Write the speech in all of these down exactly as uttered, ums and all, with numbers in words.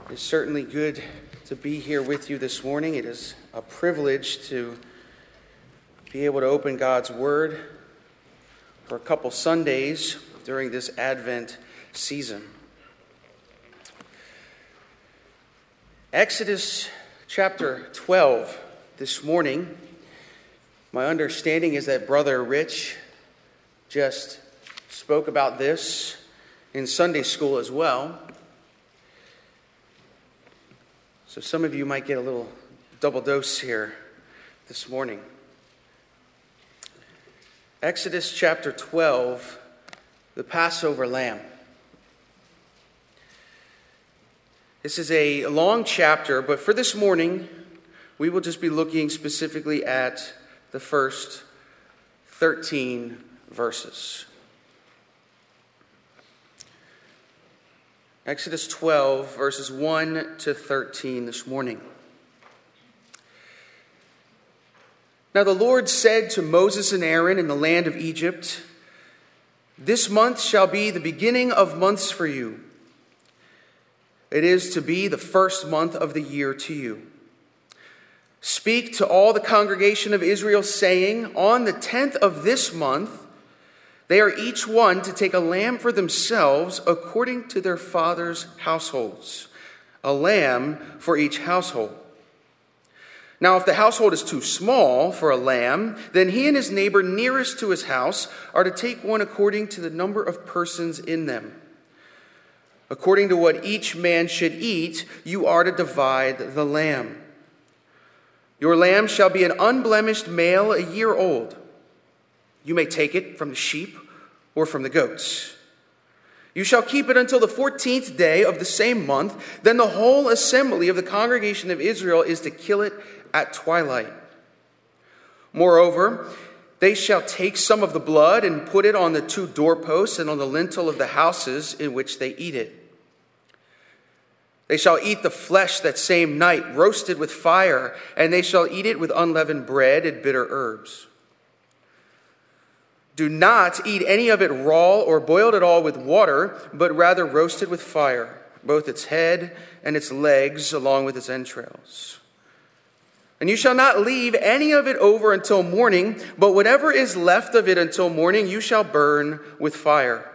It's certainly good to be here with you this morning. It is a privilege to be able to open God's Word for a couple Sundays during this Advent season. Exodus chapter twelve this morning. My understanding is that Brother Rich just spoke about this in Sunday school as well. So some of you might get a little double dose here this morning. Exodus chapter twelve, the Passover lamb. This is a long chapter, but for this morning, we will just be looking specifically at the first thirteen verses. Exodus twelve, verses one to thirteen this morning. Now the Lord said to Moses and Aaron in the land of Egypt, "This month shall be the beginning of months for you. It is to be the first month of the year to you. Speak to all the congregation of Israel, saying, on the tenth of this month, they are each one to take a lamb for themselves according to their father's households, a lamb for each household. Now, if the household is too small for a lamb, then he and his neighbor nearest to his house are to take one according to the number of persons in them. According to what each man should eat, you are to divide the lamb. Your lamb shall be an unblemished male, a year old. You may take it from the sheep or from the goats. You shall keep it until the fourteenth day of the same month. Then the whole assembly of the congregation of Israel is to kill it at twilight. Moreover, they shall take some of the blood and put it on the two doorposts and on the lintel of the houses in which they eat it. They shall eat the flesh that same night, roasted with fire, and they shall eat it with unleavened bread and bitter herbs. Do not eat any of it raw or boiled at all with water, but rather roasted with fire, both its head and its legs, along with its entrails. And you shall not leave any of it over until morning, but whatever is left of it until morning you shall burn with fire.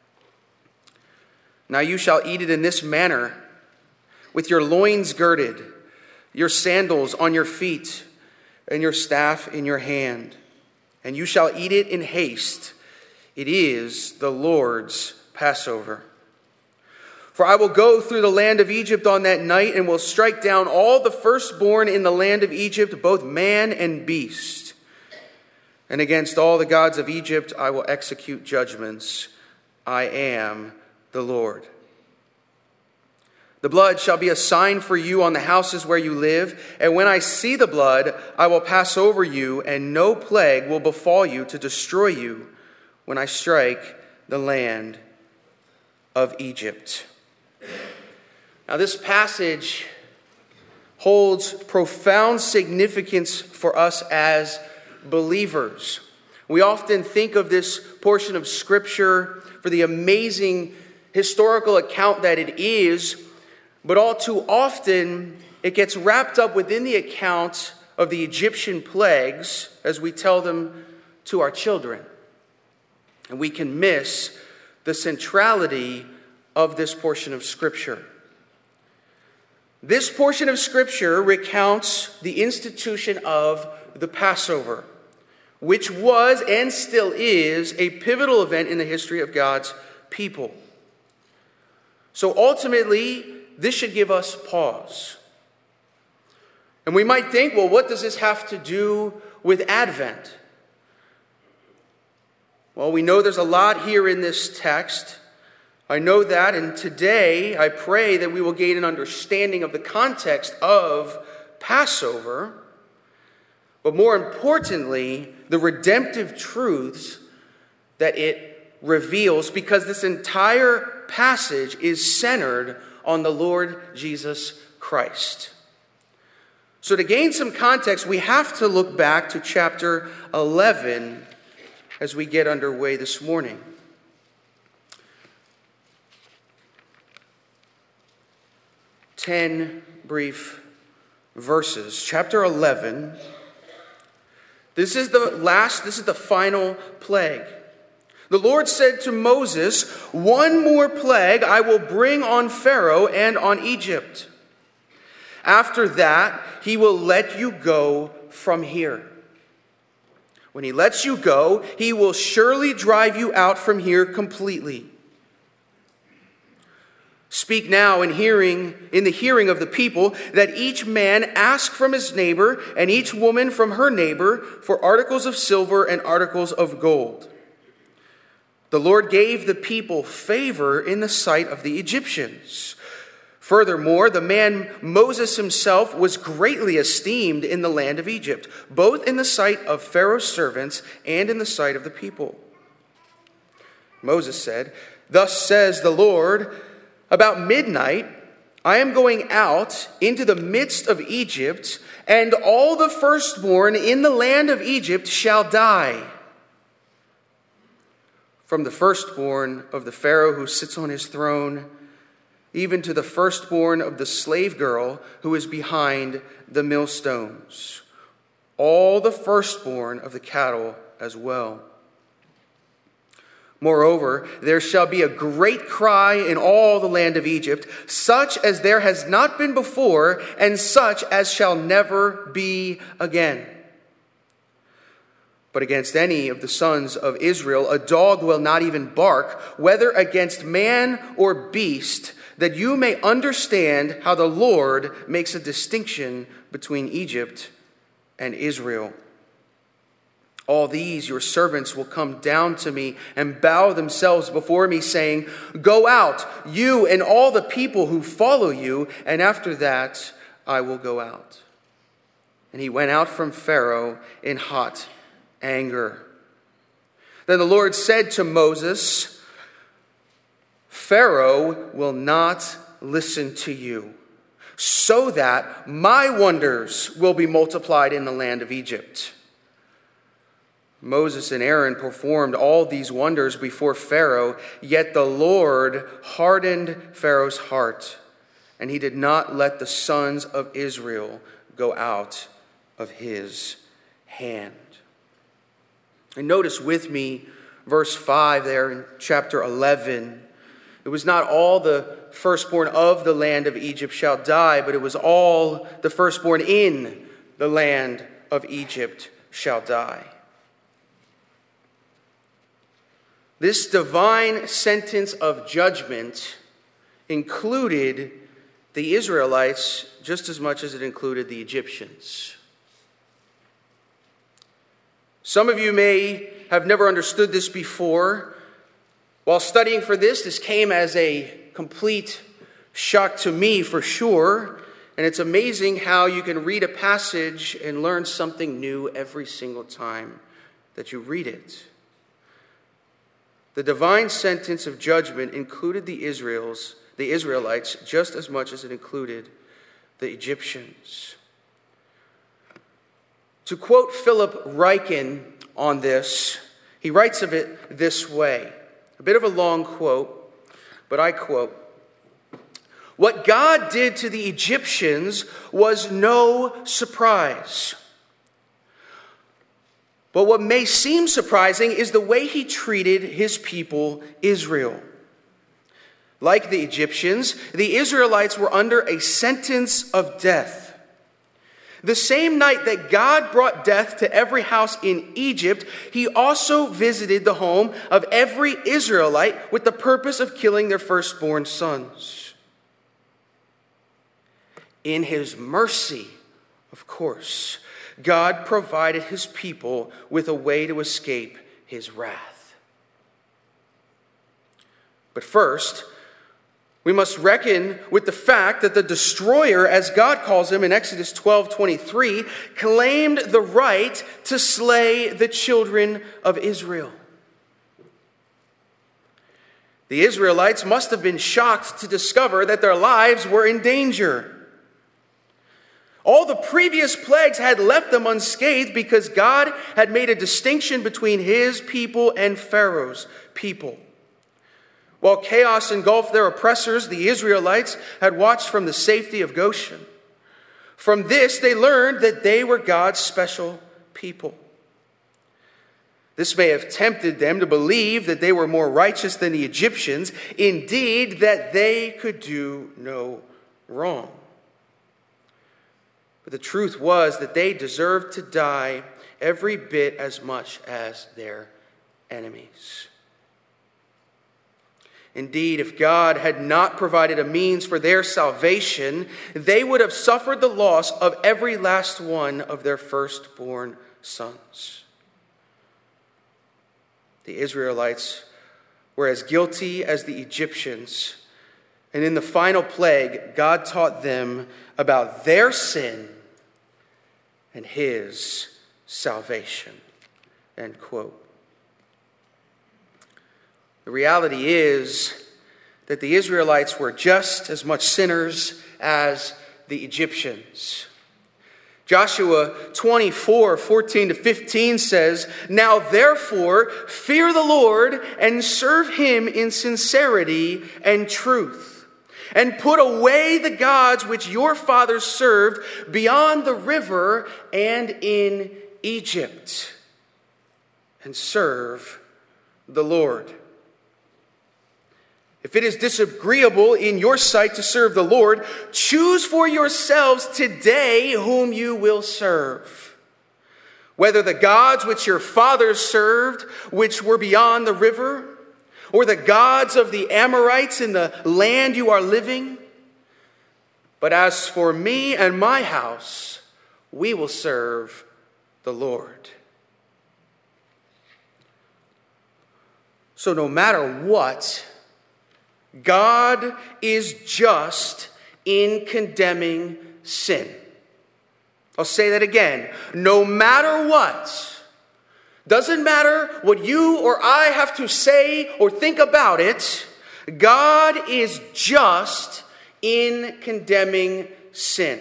Now you shall eat it in this manner, with your loins girded, your sandals on your feet, and your staff in your hand. And you shall eat it in haste. It is the Lord's Passover. For I will go through the land of Egypt on that night and will strike down all the firstborn in the land of Egypt, both man and beast. And against all the gods of Egypt I will execute judgments. I am the Lord. The blood shall be a sign for you on the houses where you live, and when I see the blood, I will pass over you, and no plague will befall you to destroy you when I strike the land of Egypt." Now, this passage holds profound significance for us as believers. We often think of this portion of Scripture for the amazing historical account that it is, but all too often, it gets wrapped up within the account of the Egyptian plagues as we tell them to our children. And we can miss the centrality of this portion of Scripture. This portion of Scripture recounts the institution of the Passover, which was and still is a pivotal event in the history of God's people. So ultimately, this should give us pause. And we might think, well, what does this have to do with Advent? Well, we know there's a lot here in this text. I know that, and today I pray that we will gain an understanding of the context of Passover, but more importantly, the redemptive truths that it reveals, because this entire passage is centered on the Lord Jesus Christ. So to gain some context, we have to look back to chapter eleven as we get underway this morning. ten brief verses. Chapter eleven. This is the last, this is the final plague. The Lord said to Moses, "One more plague I will bring on Pharaoh and on Egypt. After that, he will let you go from here. When he lets you go, he will surely drive you out from here completely. Speak now in hearing in the hearing of the people that each man ask from his neighbor and each woman from her neighbor for articles of silver and articles of gold." The Lord gave the people favor in the sight of the Egyptians. Furthermore, the man Moses himself was greatly esteemed in the land of Egypt, both in the sight of Pharaoh's servants and in the sight of the people. Moses said, "Thus says the Lord, about midnight, I am going out into the midst of Egypt, and all the firstborn in the land of Egypt shall die. From the firstborn of the Pharaoh who sits on his throne, even to the firstborn of the slave girl who is behind the millstones, all the firstborn of the cattle as well. Moreover, there shall be a great cry in all the land of Egypt, such as there has not been before, and such as shall never be again. But against any of the sons of Israel, a dog will not even bark, whether against man or beast, that you may understand how the Lord makes a distinction between Egypt and Israel. All these your servants will come down to me and bow themselves before me, saying, 'Go out, you and all the people who follow you, and after that I will go out.' And he went out from Pharaoh in hot anger. Then the Lord said to Moses, 'Pharaoh will not listen to you, so that my wonders will be multiplied in the land of Egypt.' Moses and Aaron performed all these wonders before Pharaoh, yet the Lord hardened Pharaoh's heart, and he did not let the sons of Israel go out of his hand." And notice with me verse five there in chapter eleven. It was not all the firstborn of the land of Egypt shall die, but it was all the firstborn in the land of Egypt shall die. This divine sentence of judgment included the Israelites just as much as it included the Egyptians. Some of you may have never understood this before. While studying for this, this came as a complete shock to me for sure. And it's amazing how you can read a passage and learn something new every single time that you read it. The divine sentence of judgment included the Israels, the Israelites just as much as it included the Egyptians. To quote Philip Ryken on this, he writes of it this way. A bit of a long quote, but I quote, "What God did to the Egyptians was no surprise. But what may seem surprising is the way he treated his people, Israel. Like the Egyptians, the Israelites were under a sentence of death. The same night that God brought death to every house in Egypt, he also visited the home of every Israelite with the purpose of killing their firstborn sons. In his mercy, of course, God provided his people with a way to escape his wrath. But first, we must reckon with the fact that the destroyer, as God calls him in Exodus twelve twenty-three, claimed the right to slay the children of Israel. The Israelites must have been shocked to discover that their lives were in danger. All the previous plagues had left them unscathed because God had made a distinction between his people and Pharaoh's people. While chaos engulfed their oppressors, the Israelites had watched from the safety of Goshen. From this, they learned that they were God's special people. This may have tempted them to believe that they were more righteous than the Egyptians, indeed, that they could do no wrong. But the truth was that they deserved to die every bit as much as their enemies. Indeed, if God had not provided a means for their salvation, they would have suffered the loss of every last one of their firstborn sons. The Israelites were as guilty as the Egyptians, and in the final plague, God taught them about their sin and his salvation. End quote. The reality is that the Israelites were just as much sinners as the Egyptians. Joshua twenty-four, fourteen to fifteen says, "Now therefore fear the Lord and serve him in sincerity and truth, and put away the gods which your fathers served beyond the river and in Egypt, and serve the Lord." If it is disagreeable in your sight to serve the Lord, choose for yourselves today whom you will serve. Whether the gods which your fathers served, which were beyond the river, or the gods of the Amorites in the land you are living. But as for me and my house, we will serve the Lord. So no matter what, God is just in condemning sin. I'll say that again. No matter what, doesn't matter what you or I have to say or think about it, God is just in condemning sin.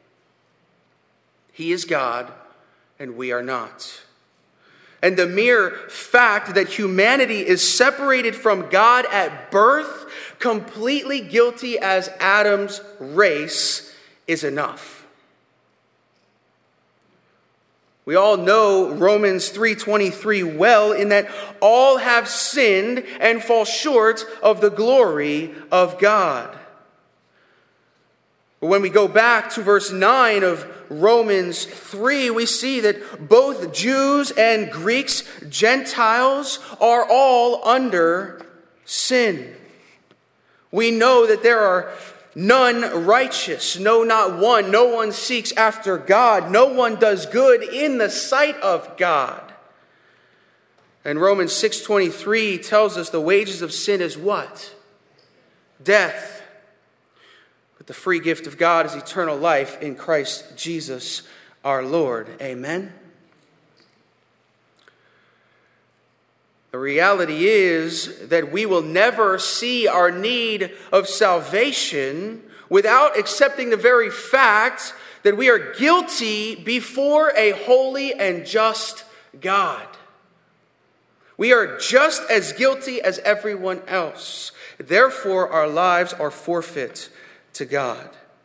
He is God and we are not. And the mere fact that humanity is separated from God at birth, completely guilty as Adam's race, is enough. We all know Romans three twenty-three well, in that all have sinned and fall short of the glory of God. But when we go back to verse nine of Romans three, we see that both Jews and Greeks, Gentiles, are all under sin. We know that there are none righteous, no, not one. No one seeks after God. No one does good in the sight of God. And Romans six twenty-three tells us the wages of sin is what? Death. But the free gift of God is eternal life in Christ Jesus our Lord. Amen. The reality is that we will never see our need of salvation without accepting the very fact that we are guilty before a holy and just God. We are just as guilty as everyone else. Therefore, our lives are forfeit to God.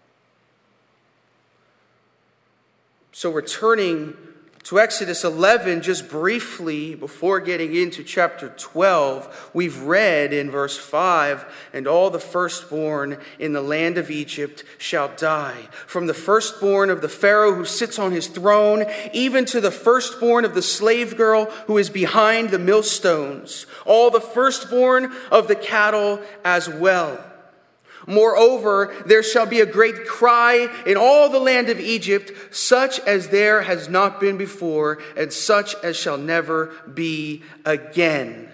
So returning to Exodus eleven, just briefly before getting into chapter twelve, we've read in verse five, "And all the firstborn in the land of Egypt shall die, from the firstborn of the Pharaoh who sits on his throne, even to the firstborn of the slave girl who is behind the millstones, all the firstborn of the cattle as well. Moreover, there shall be a great cry in all the land of Egypt, such as there has not been before, and such as shall never be again."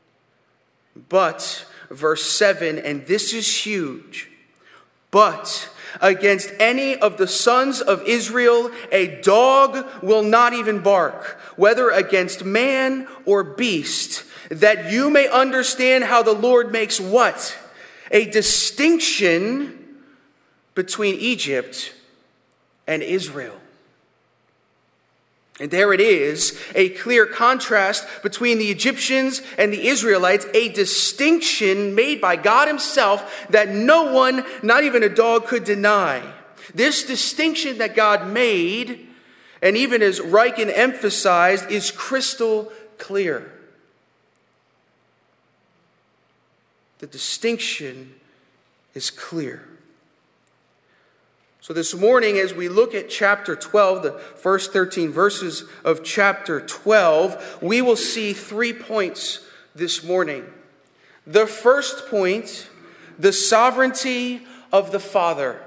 But, verse seven, and this is huge, "But against any of the sons of Israel, a dog will not even bark, whether against man or beast, that you may understand how the Lord makes" what? A distinction between Egypt and Israel. And there it is, a clear contrast between the Egyptians and the Israelites, a distinction made by God himself that no one, not even a dog, could deny. This distinction that God made, and even as Ryken emphasized, is crystal clear. The distinction is clear. So this morning, as we look at chapter twelve, the first thirteen verses of chapter twelve, we will see three points this morning. The first point, the sovereignty of the Father.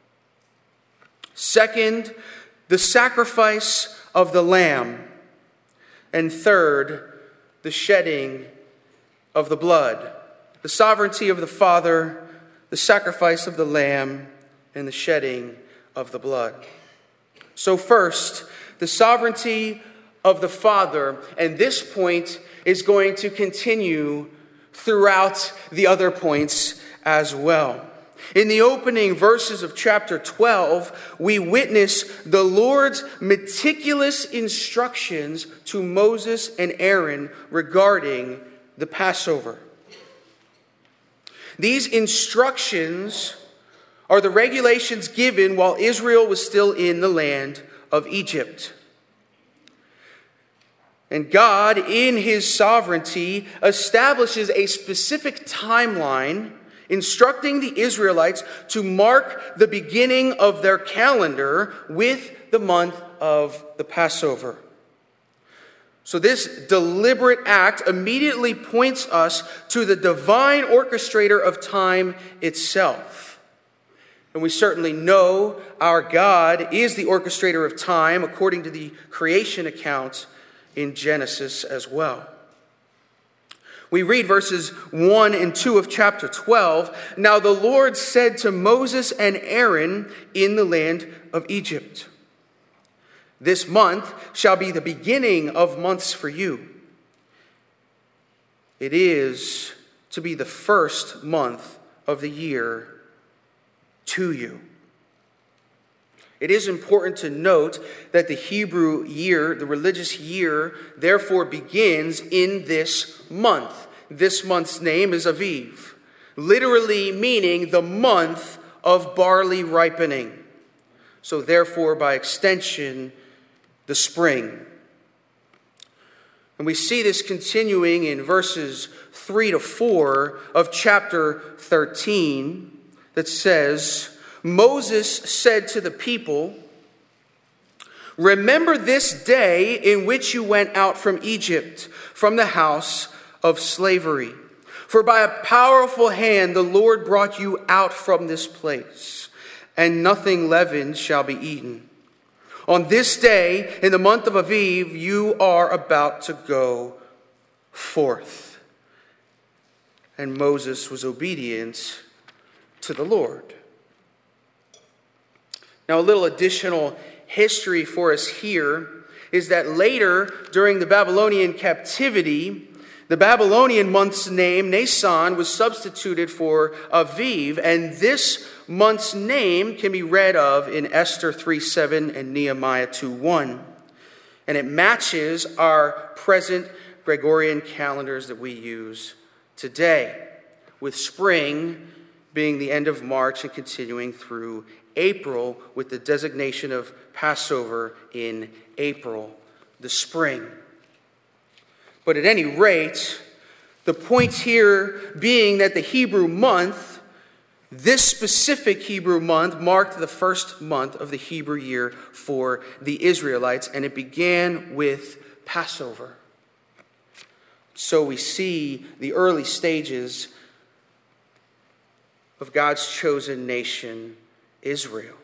Second, the sacrifice of the Lamb. And third, the shedding of the blood. The sovereignty of the Father, the sacrifice of the Lamb, and the shedding of the blood. So first, the sovereignty of the Father. And this point is going to continue throughout the other points as well. In the opening verses of chapter twelve, we witness the Lord's meticulous instructions to Moses and Aaron regarding the Passover. These instructions are the regulations given while Israel was still in the land of Egypt. And God, in his sovereignty, establishes a specific timeline instructing the Israelites to mark the beginning of their calendar with the month of the Passover. So this deliberate act immediately points us to the divine orchestrator of time itself. And we certainly know our God is the orchestrator of time according to the creation account in Genesis as well. We read verses one and two of chapter twelve. Now the Lord said to Moses and Aaron in the land of Egypt, "This month shall be the beginning of months for you. It is to be the first month of the year to you." It is important to note that the Hebrew year, the religious year, therefore begins in this month. This month's name is Aviv, literally meaning the month of barley ripening. So therefore, by extension, the spring. And we see this continuing in verses three to four of chapter thirteen. That says, Moses said to the people, "Remember this day in which you went out from Egypt, from the house of slavery. For by a powerful hand the Lord brought you out from this place, and nothing leavened shall be eaten. On this day, in the month of Aviv, you are about to go forth." And Moses was obedient to the Lord. Now, a little additional history for us here is that later, during the Babylonian captivity, the Babylonian month's name, Nisan, was substituted for Aviv, and this month's name can be read of in Esther three seven and Nehemiah two one. And it matches our present Gregorian calendars that we use today, with spring being the end of March and continuing through April with the designation of Passover in April, the spring. But at any rate, the point here being that the Hebrew month, this specific Hebrew month, marked the first month of the Hebrew year for the Israelites, and it began with Passover. So we see the early stages of God's chosen nation, Israel.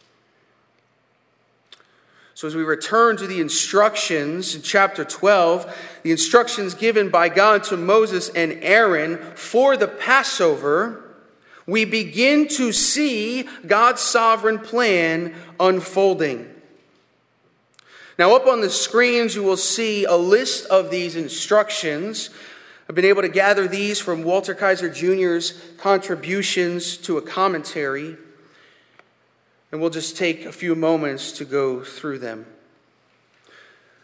So as we return to the instructions in chapter twelve, the instructions given by God to Moses and Aaron for the Passover, we begin to see God's sovereign plan unfolding. Now, up on the screens, you will see a list of these instructions. I've been able to gather these from Walter Kaiser Junior's contributions to a commentary, and we'll just take a few moments to go through them.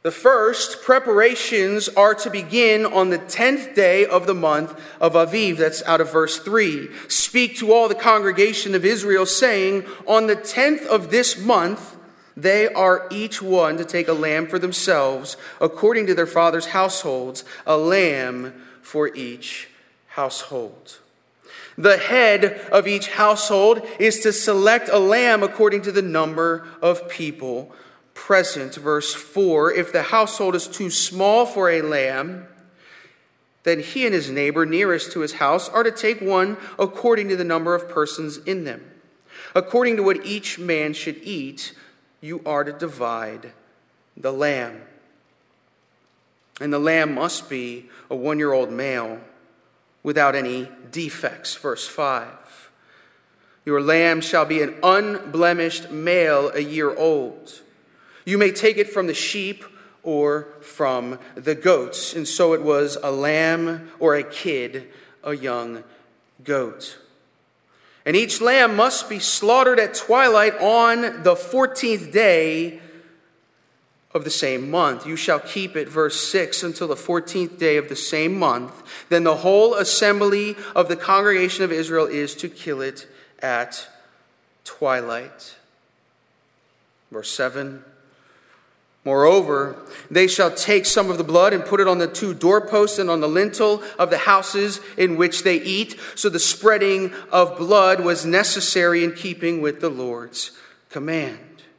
The first, preparations are to begin on the tenth day of the month of Aviv. That's out of verse three. Speak to all the congregation of Israel, saying, on the tenth of this month, they are each one to take a lamb for themselves, according to their father's households, a lamb for each household. The head of each household is to select a lamb according to the number of people present. Verse four, if the household is too small for a lamb, then he and his neighbor nearest to his house are to take one according to the number of persons in them. According to what each man should eat, you are to divide the lamb. And the lamb must be a one-year-old male without any defects. Verse five, your lamb shall be an unblemished male a year old. You may take it from the sheep or from the goats. And so it was a lamb or a kid, a young goat. And each lamb must be slaughtered at twilight on the fourteenth day of the same month. You shall keep it, verse six, until the fourteenth day of the same month. Then the whole assembly of the congregation of Israel is to kill it at twilight. Verse seven. Moreover, they shall take some of the blood and put it on the two doorposts and on the lintel of the houses in which they eat. So the spreading of blood was necessary in keeping with the Lord's command.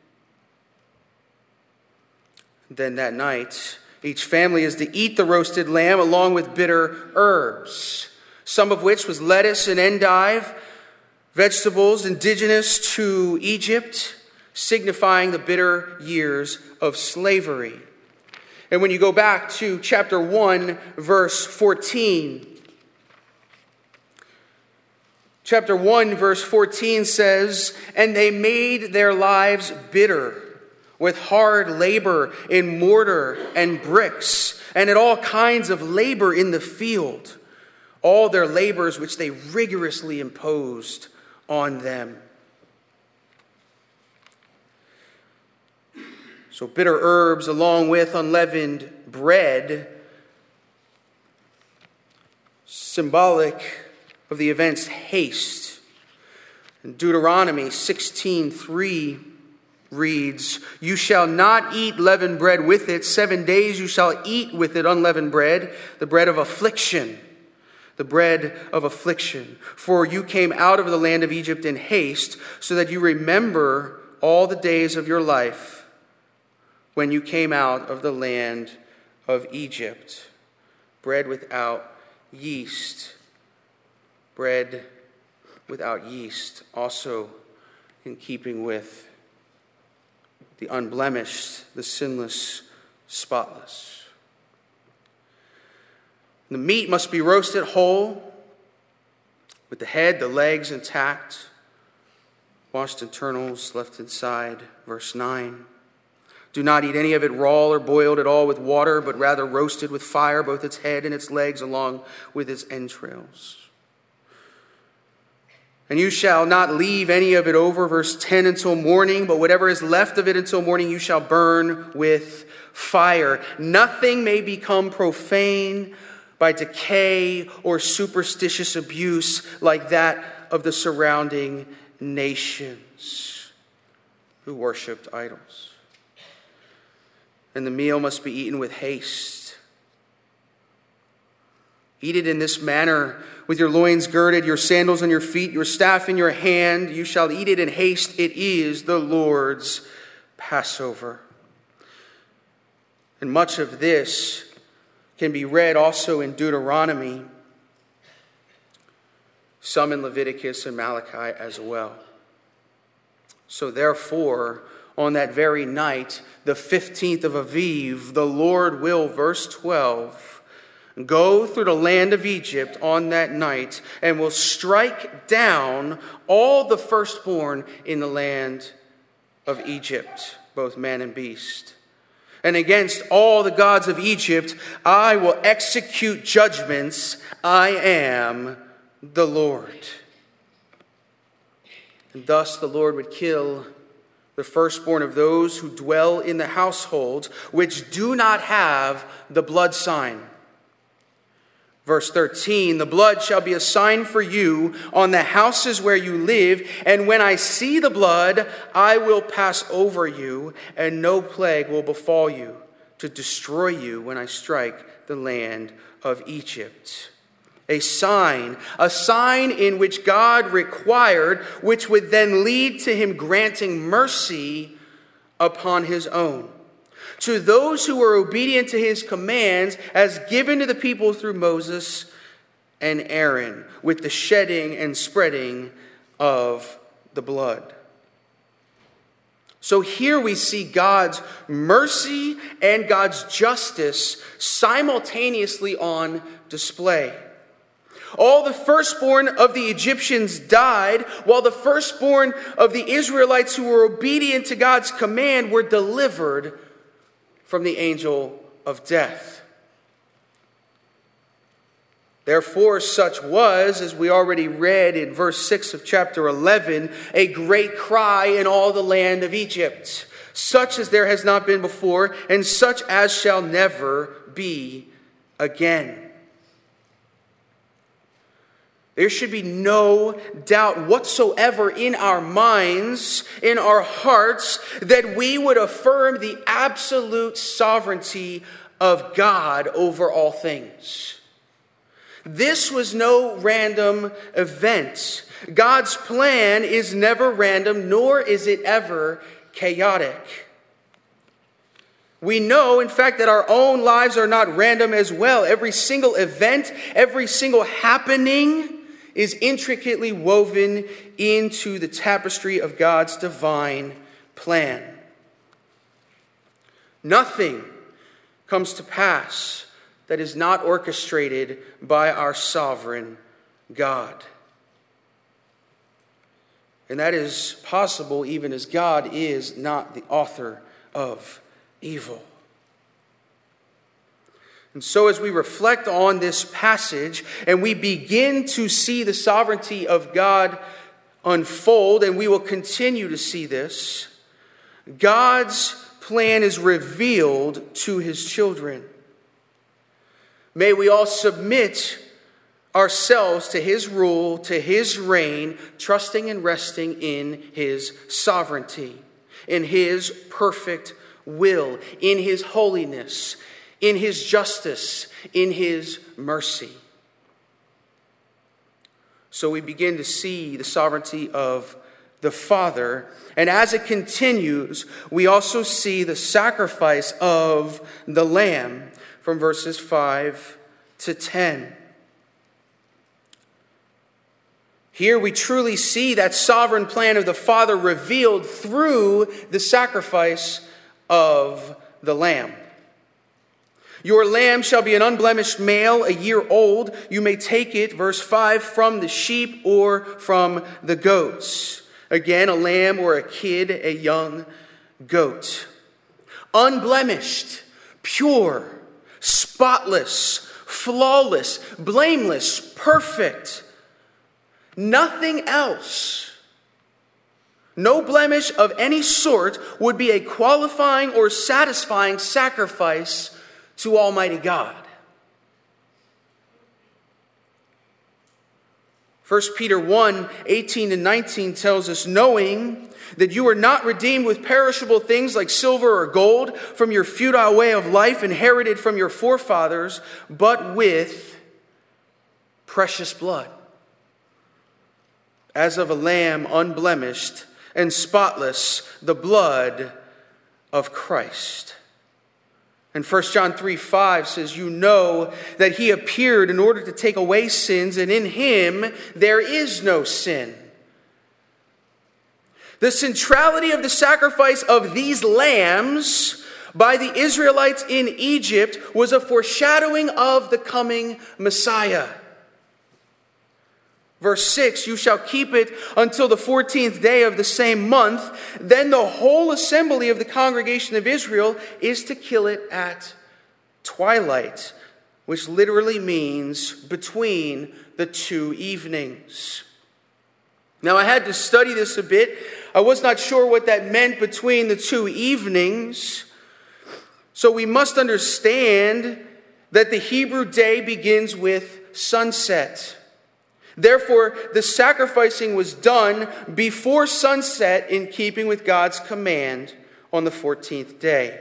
Then that night, each family is to eat the roasted lamb along with bitter herbs, some of which was lettuce and endive, vegetables indigenous to Egypt, signifying the bitter years of slavery. And when you go back to chapter one, verse fourteen, chapter one, verse fourteen says, and they made their lives bitter with hard labor in mortar and bricks, and at all kinds of labor in the field, all their labors which they rigorously imposed on them. So bitter herbs along with unleavened bread, symbolic of the event's haste. In Deuteronomy sixteen three reads, you shall not eat leavened bread with it. Seven days you shall eat with it unleavened bread, the bread of affliction, the bread of affliction. For you came out of the land of Egypt in haste, so that you remember all the days of your life when you came out of the land of Egypt. Bread without yeast. Bread without yeast, also in keeping with the unblemished, the sinless, spotless. The meat must be roasted whole, with the head, the legs intact, washed internals left inside. Verse nine. Do not eat any of it raw or boiled at all with water, but rather roasted with fire, both its head and its legs, along with its entrails. And you shall not leave any of it over, verse ten, until morning, but whatever is left of it until morning you shall burn with fire. Nothing may become profane by decay or superstitious abuse like that of the surrounding nations who worshipped idols. And the meal must be eaten with haste. Eat it in this manner, with your loins girded, your sandals on your feet, your staff in your hand. You shall eat it in haste. It is the Lord's Passover. And much of this can be read also in Deuteronomy, some in Leviticus and Malachi as well. So therefore, on that very night, the fifteenth of Aviv, the Lord will, verse twelve, go through the land of Egypt on that night and will strike down all the firstborn in the land of Egypt, both man and beast. And against all the gods of Egypt, I will execute judgments. I am the Lord. And thus the Lord would kill the firstborn of those who dwell in the households, which do not have the blood sign. Verse thirteen, the blood shall be a sign for you on the houses where you live, and when I see the blood, I will pass over you, and no plague will befall you to destroy you when I strike the land of Egypt. A sign, a sign in which God required, which would then lead to him granting mercy upon his own, to those who were obedient to his commands as given to the people through Moses and Aaron, with the shedding and spreading of the blood. So here we see God's mercy and God's justice simultaneously on display. All the firstborn of the Egyptians died, while the firstborn of the Israelites who were obedient to God's command were delivered from the angel of death. Therefore, such was, as we already read in verse six of chapter eleven, a great cry in all the land of Egypt, such as there has not been before, and such as shall never be again. There should be no doubt whatsoever in our minds, in our hearts, that we would affirm the absolute sovereignty of God over all things. This was no random event. God's plan is never random, nor is it ever chaotic. We know, in fact, that our own lives are not random as well. Every single event, every single happening is intricately woven into the tapestry of God's divine plan. Nothing comes to pass that is not orchestrated by our sovereign God. And that is possible even as God is not the author of evil. And so as we reflect on this passage and we begin to see the sovereignty of God unfold, and we will continue to see this, God's plan is revealed to his children. May we all submit ourselves to his rule, to his reign, trusting and resting in his sovereignty, in his perfect will, in his holiness, in his justice, in his mercy. So we begin to see the sovereignty of the Father. And as it continues, we also see the sacrifice of the Lamb from verses five to ten. Here we truly see that sovereign plan of the Father revealed through the sacrifice of the Lamb. Your lamb shall be an unblemished male, a year old. You may take it, verse five, from the sheep or from the goats. Again, a lamb or a kid, a young goat. Unblemished, pure, spotless, flawless, blameless, perfect. Nothing else, no blemish of any sort would be a qualifying or satisfying sacrifice to Almighty God. First Peter one, eighteen to nineteen tells us, knowing that you are not redeemed with perishable things like silver or gold from your futile way of life inherited from your forefathers, but with precious blood, as of a lamb unblemished and spotless, the blood of Christ. And First John three five says, you know that he appeared in order to take away sins, and in him there is no sin. The centrality of the sacrifice of these lambs by the Israelites in Egypt was a foreshadowing of the coming Messiah. Verse six, you shall keep it until the fourteenth day of the same month. Then the whole assembly of the congregation of Israel is to kill it at twilight, which literally means between the two evenings. Now, I had to study this a bit. I was not sure what that meant between the two evenings. So we must understand that the Hebrew day begins with sunset. Therefore, the sacrificing was done before sunset in keeping with God's command on the fourteenth day.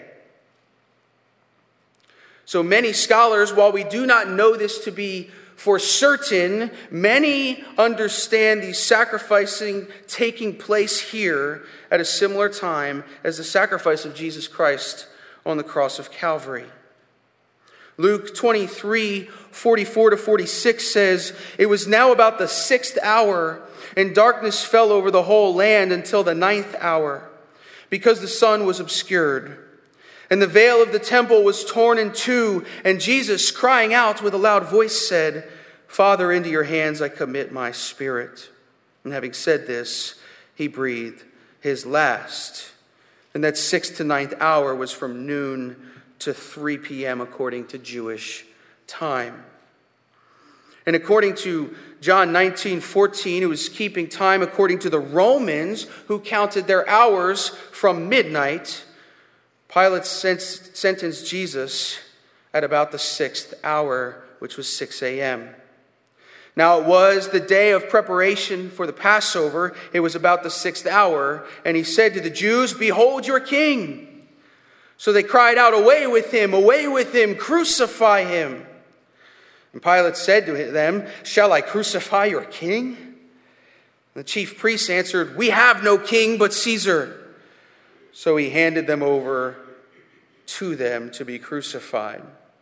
So many scholars, while we do not know this to be for certain, many understand the sacrificing taking place here at a similar time as the sacrifice of Jesus Christ on the cross of Calvary. Luke twenty-three, forty-four to forty-six says, "It was now about the sixth hour, and darkness fell over the whole land until the ninth hour, because the sun was obscured. And the veil of the temple was torn in two, and Jesus, crying out with a loud voice, said, 'Father, into your hands I commit my spirit.' And having said this, he breathed his last." And that sixth to ninth hour was from noon to three p.m. according to Jewish time. And according to John nineteen fourteen, it was keeping time according to the Romans, who counted their hours from midnight. Pilate sentenced Jesus at about the sixth hour, which was six a.m. Now it was the day of preparation for the Passover. It was about the sixth hour. And he said to the Jews, "Behold your king." So they cried out, "Away with him, away with him, crucify him." And Pilate said to them, "Shall I crucify your king?" And the chief priests answered, "We have no king but Caesar." So he handed them over to them to be crucified.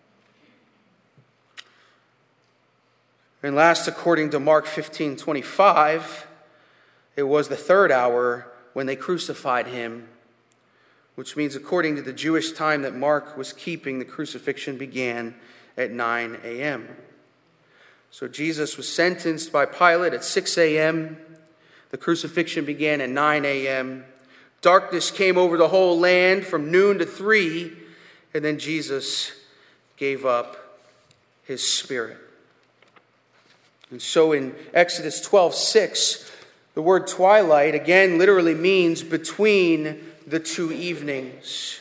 And last, according to Mark fifteen twenty-five, it was the third hour when they crucified him, which means according to the Jewish time that Mark was keeping, the crucifixion began at nine a.m. So Jesus was sentenced by Pilate at six a.m. The crucifixion began at nine a.m. Darkness came over the whole land from noon to three, and then Jesus gave up his spirit. And so in Exodus twelve six, the word twilight again literally means between the two evenings.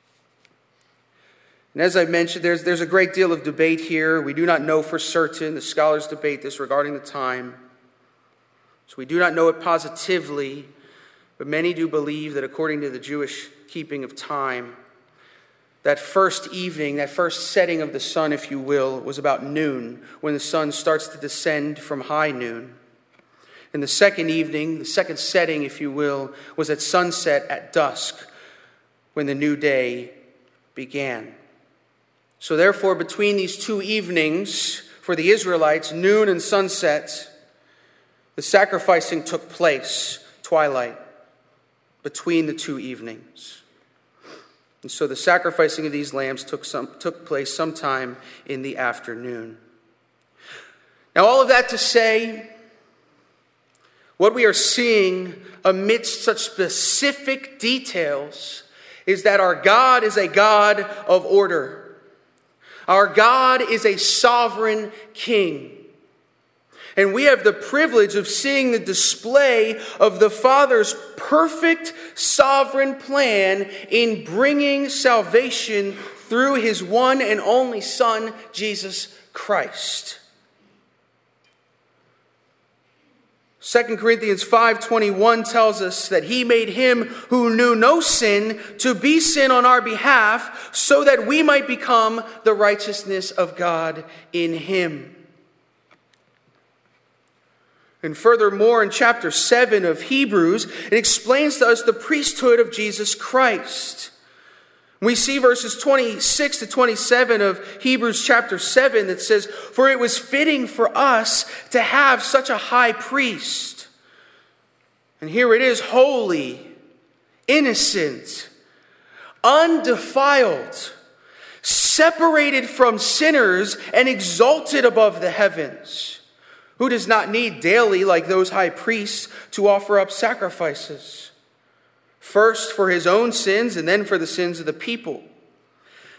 And as I mentioned, there's, there's a great deal of debate here. We do not know for certain. The scholars debate this regarding the time. So we do not know it positively, but many do believe that according to the Jewish keeping of time, that first evening, that first setting of the sun, if you will, was about noon, when the sun starts to descend from high noon. And the second evening, the second setting, if you will, was at sunset at dusk, when the new day began. So therefore, between these two evenings, for the Israelites, noon and sunset, the sacrificing took place, twilight, between the two evenings. And so the sacrificing of these lambs took some took place sometime in the afternoon. Now, all of that to say, what we are seeing amidst such specific details is that our God is a God of order. Our God is a sovereign king. And we have the privilege of seeing the display of the Father's perfect sovereign plan in bringing salvation through his one and only Son, Jesus Christ. Second Corinthians five twenty-one tells us that he made him who knew no sin to be sin on our behalf, so that we might become the righteousness of God in him. And furthermore, in chapter seven of Hebrews, it explains to us the priesthood of Jesus Christ. We see verses twenty-six to twenty-seven of Hebrews chapter seven that says, "For it was fitting for us to have such a high priest." And here it is, holy, innocent, undefiled, separated from sinners, and exalted above the heavens, who does not need daily, like those high priests, to offer up sacrifices, first for his own sins and then for the sins of the people,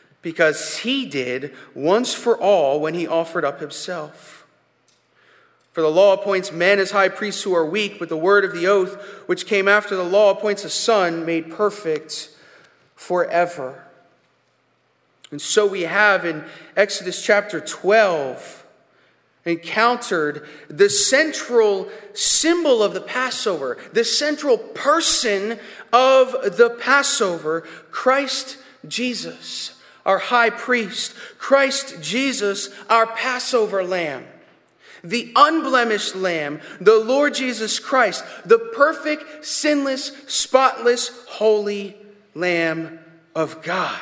because he did once for all when he offered up himself. For the law appoints men as high priests who are weak, but the word of the oath, which came after the law, appoints a son made perfect forever. And so we have in Exodus chapter twelve encountered the central symbol of the Passover, the central person of the Passover, Christ Jesus, our high priest, Christ Jesus, our Passover lamb. The unblemished Lamb, the Lord Jesus Christ, the perfect, sinless, spotless, holy Lamb of God.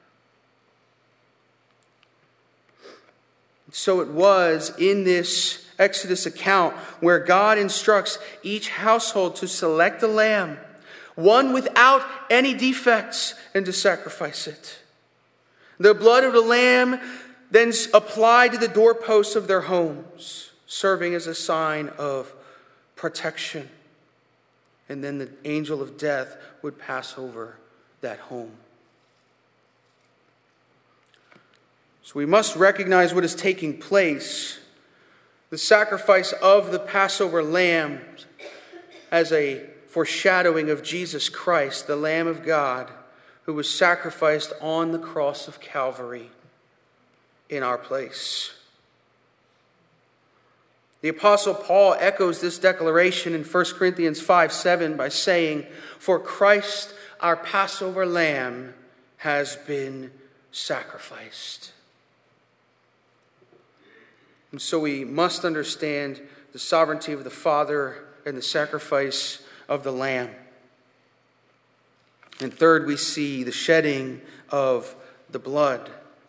So it was in this Exodus account where God instructs each household to select a lamb, one without any defects, and to sacrifice it. The blood of the lamb then applied to the doorposts of their homes, serving as a sign of protection. And then the angel of death would pass over that home. So we must recognize what is taking place. The sacrifice of the Passover lamb as a foreshadowing of Jesus Christ, the Lamb of God, who was sacrificed on the cross of Calvary in our place. The Apostle Paul echoes this declaration in First Corinthians five seven by saying, "For Christ, our Passover lamb, has been sacrificed." And so we must understand the sovereignty of the Father and the sacrifice of the lamb. And third, we see the shedding of the blood.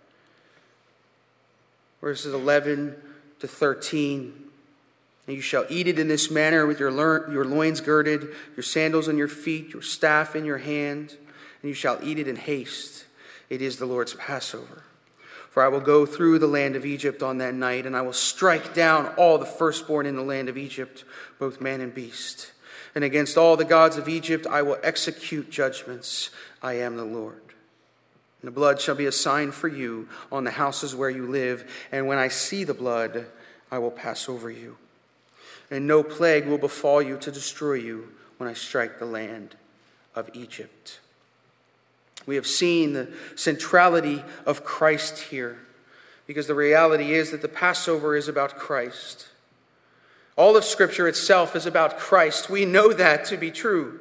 Verses eleven to thirteen. "And you shall eat it in this manner with your your loins girded, your sandals on your feet, your staff in your hand, and you shall eat it in haste. It is the Lord's Passover. For I will go through the land of Egypt on that night, and I will strike down all the firstborn in the land of Egypt, both man and beast. And against all the gods of Egypt I will execute judgments. I am the Lord. And the blood shall be a sign for you on the houses where you live, and when I see the blood, I will pass over you. And no plague will befall you to destroy you when I strike the land of Egypt." We have seen the centrality of Christ here, because the reality is that the Passover is about Christ. All of Scripture itself is about Christ. We know that to be true.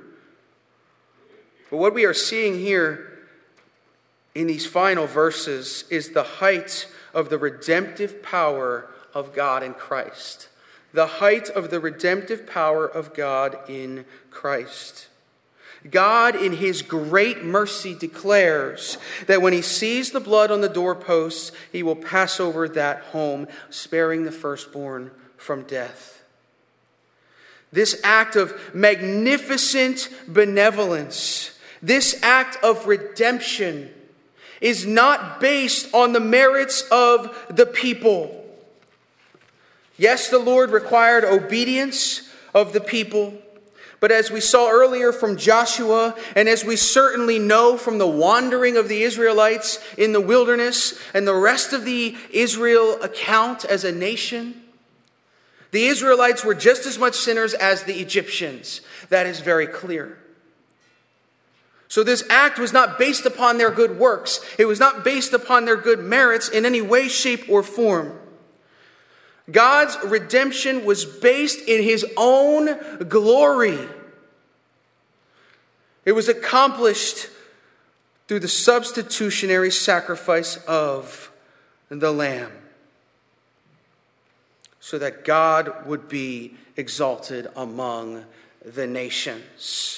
But what we are seeing here in these final verses is the height of the redemptive power of God in Christ. The height of the redemptive power of God in Christ. God, in his great mercy, declares that when he sees the blood on the doorposts, he will pass over that home, sparing the firstborn from death. This act of magnificent benevolence, this act of redemption, is not based on the merits of the people. Yes, the Lord required obedience of the people. But as we saw earlier from Joshua, and as we certainly know from the wandering of the Israelites in the wilderness and the rest of the Israel account as a nation, the Israelites were just as much sinners as the Egyptians. That is very clear. So this act was not based upon their good works. It was not based upon their good merits in any way, shape, or form. God's redemption was based in his own glory. It was accomplished through the substitutionary sacrifice of the Lamb, so that God would be exalted among the nations.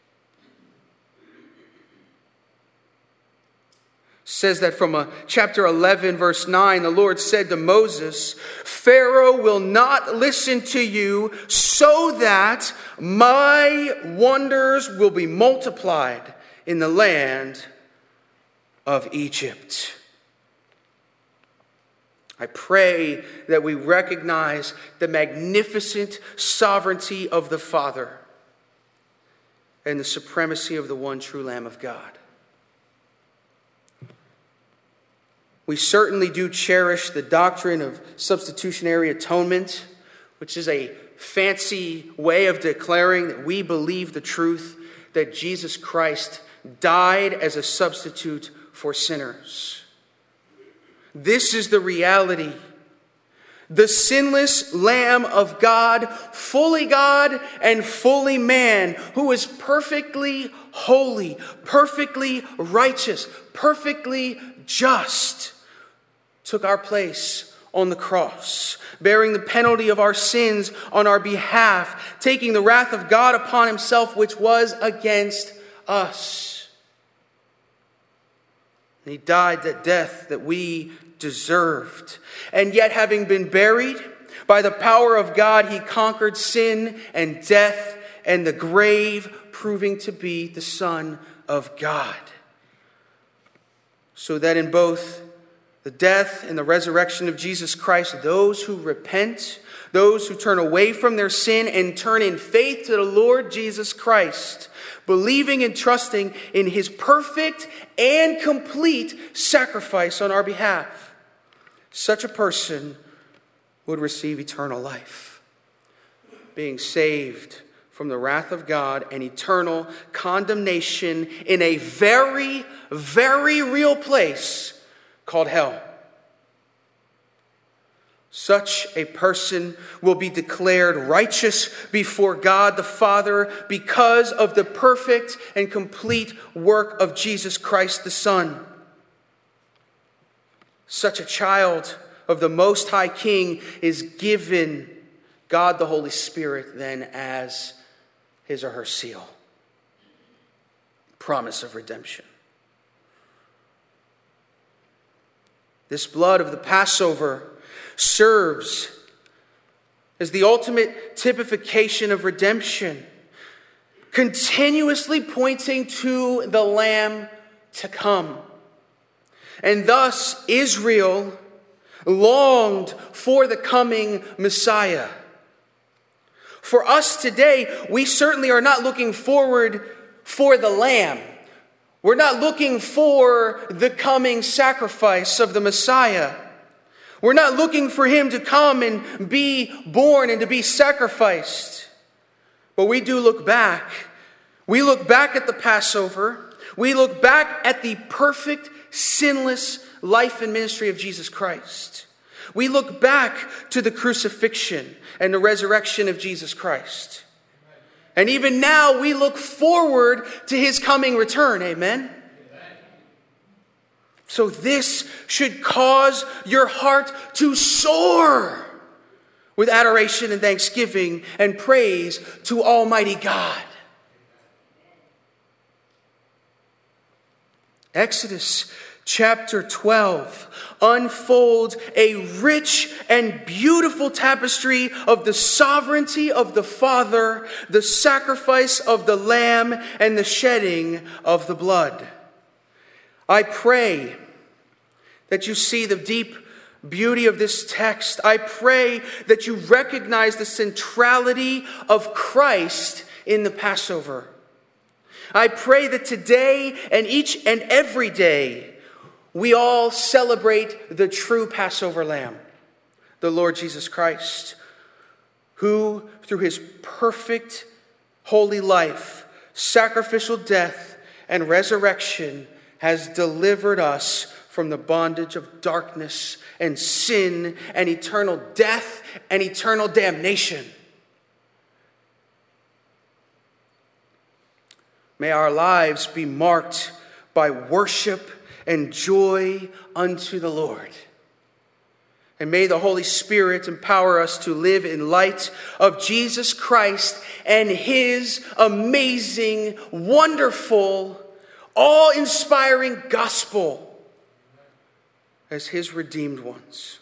Says that from a, chapter eleven, verse nine, the Lord said to Moses, "Pharaoh will not listen to you, so that my wonders will be multiplied in the land of Egypt." I pray that we recognize the magnificent sovereignty of the Father and the supremacy of the one true Lamb of God. We certainly do cherish the doctrine of substitutionary atonement. which is a fancy way of declaring that we believe the truth that Jesus Christ died as a substitute for sinners. This is the reality. The sinless Lamb of God, fully God and fully man, who is perfectly holy, perfectly righteous, perfectly just, took our place on the cross, bearing the penalty of our sins on our behalf, taking the wrath of God upon himself, which was against us. And he died that death that we deserved. And yet, having been buried, by the power of God, he conquered sin and death and the grave, proving to be the Son of God. So that in both the death and the resurrection of Jesus Christ, those who repent, those who turn away from their sin and turn in faith to the Lord Jesus Christ, believing and trusting in his perfect and complete sacrifice on our behalf, such a person would receive eternal life, being saved from the wrath of God and eternal condemnation in a very, very real place called hell. Such a person will be declared righteous before God the Father because of the perfect and complete work of Jesus Christ the Son. Such a child of the Most High King is given God the Holy Spirit then as his or her seal. Promise of redemption. This blood of the Passover serves as the ultimate typification of redemption, continuously pointing to the Lamb to come. And thus Israel longed for the coming Messiah. For us today, we certainly are not looking forward for the Lamb. We're not looking for the coming sacrifice of the Messiah. We're not looking for him to come and be born and to be sacrificed. But we do look back. We look back at the Passover. We look back at the perfect, sinless life and ministry of Jesus Christ. We look back to the crucifixion and the resurrection of Jesus Christ. And even now we look forward to his coming return. Amen? So this should cause your heart to soar with adoration and thanksgiving and praise to Almighty God. Exodus chapter twelve unfolds a rich and beautiful tapestry of the sovereignty of the Father, the sacrifice of the Lamb, and the shedding of the blood. I pray that you see the deep beauty of this text. I pray that you recognize the centrality of Christ in the Passover. I pray that today and each and every day we all celebrate the true Passover Lamb, the Lord Jesus Christ, who through his perfect holy life, sacrificial death, and resurrection has delivered us from the bondage of darkness and sin and eternal death and eternal damnation. May our lives be marked by worship and joy unto the Lord. And may the Holy Spirit empower us to live in light of Jesus Christ and his amazing, wonderful, awe-inspiring gospel as his redeemed ones.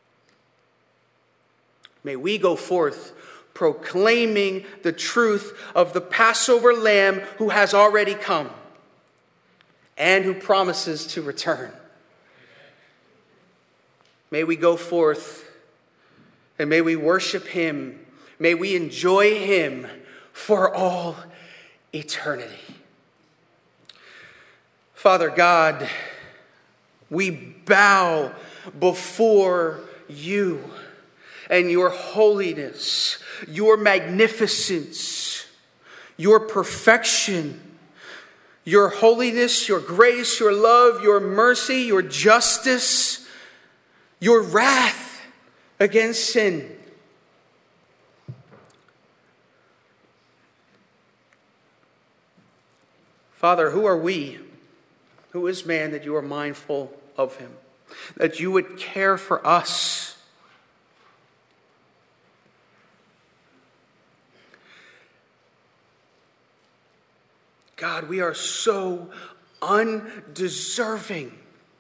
May we go forth proclaiming the truth of the Passover Lamb who has already come and who promises to return. May we go forth and may we worship him. May we enjoy him for all eternity. Father God, we bow before you and your holiness, your magnificence, your perfection, your holiness, your grace, your love, your mercy, your justice, your wrath against sin. Father, who are we? Who is man that you are mindful of him? That you would care for us? God, we are so undeserving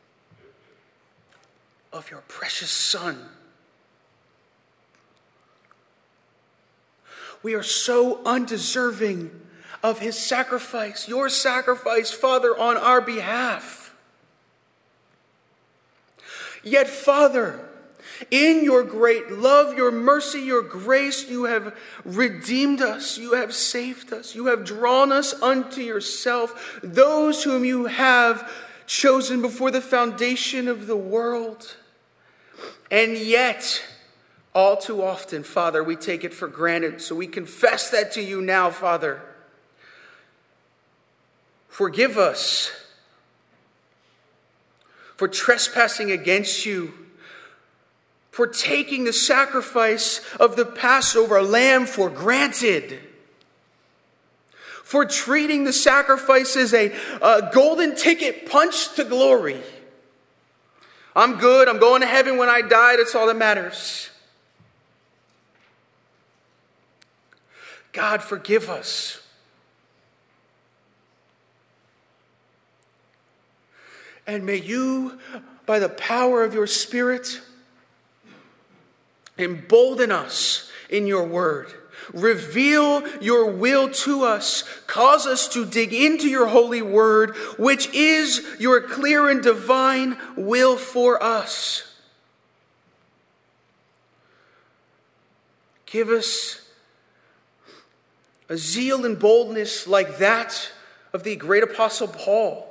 of your precious Son. We are so undeserving of his sacrifice, your sacrifice, Father, on our behalf. Yet, Father, in your great love, your mercy, your grace, you have redeemed us. You have saved us. You have drawn us unto yourself, those whom you have chosen before the foundation of the world. And yet, all too often, Father, we take it for granted. So we confess that to you now, Father. Forgive us for trespassing against you, for taking the sacrifice of the Passover lamb for granted, for treating the sacrifice as a, a golden ticket punch to glory. I'm good. I'm going to heaven when I die. That's all that matters. God, forgive us. And may you, by the power of your Spirit, embolden us in your word. Reveal your will to us. Cause us to dig into your holy word, which is your clear and divine will for us. Give us a zeal and boldness like that of the great apostle Paul,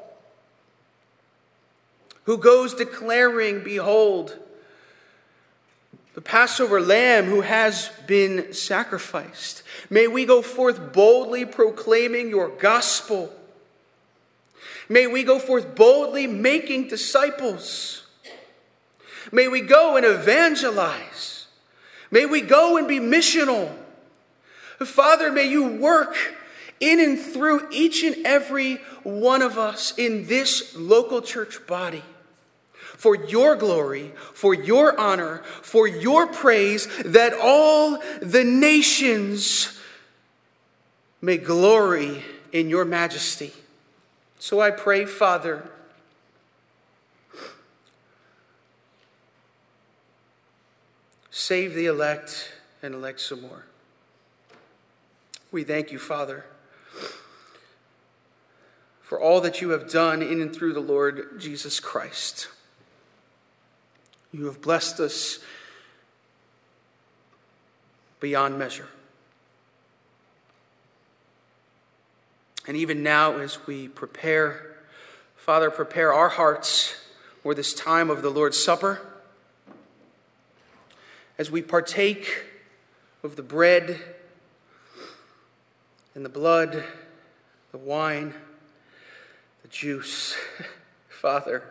who goes declaring, behold, the Passover lamb who has been sacrificed. May we go forth boldly proclaiming your gospel. May we go forth boldly making disciples. May we go and evangelize. May we go and be missional. Father, may you work in and through each and every one of us in this local church body, for your glory, for your honor, for your praise, that all the nations may glory in your majesty. So I pray, Father, save the elect and elect some more. We thank you, Father, for all that you have done in and through the Lord Jesus Christ. You have blessed us beyond measure. And even now, as we prepare, Father, prepare our hearts for this time of the Lord's Supper, as we partake of the bread and the blood, the wine, the juice. Father,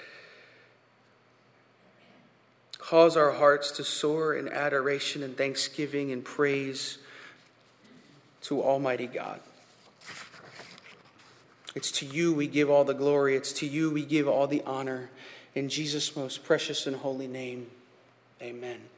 cause our hearts to soar in adoration and thanksgiving and praise to Almighty God. It's to you we give all the glory. It's to you we give all the honor. In Jesus' most precious and holy name, amen.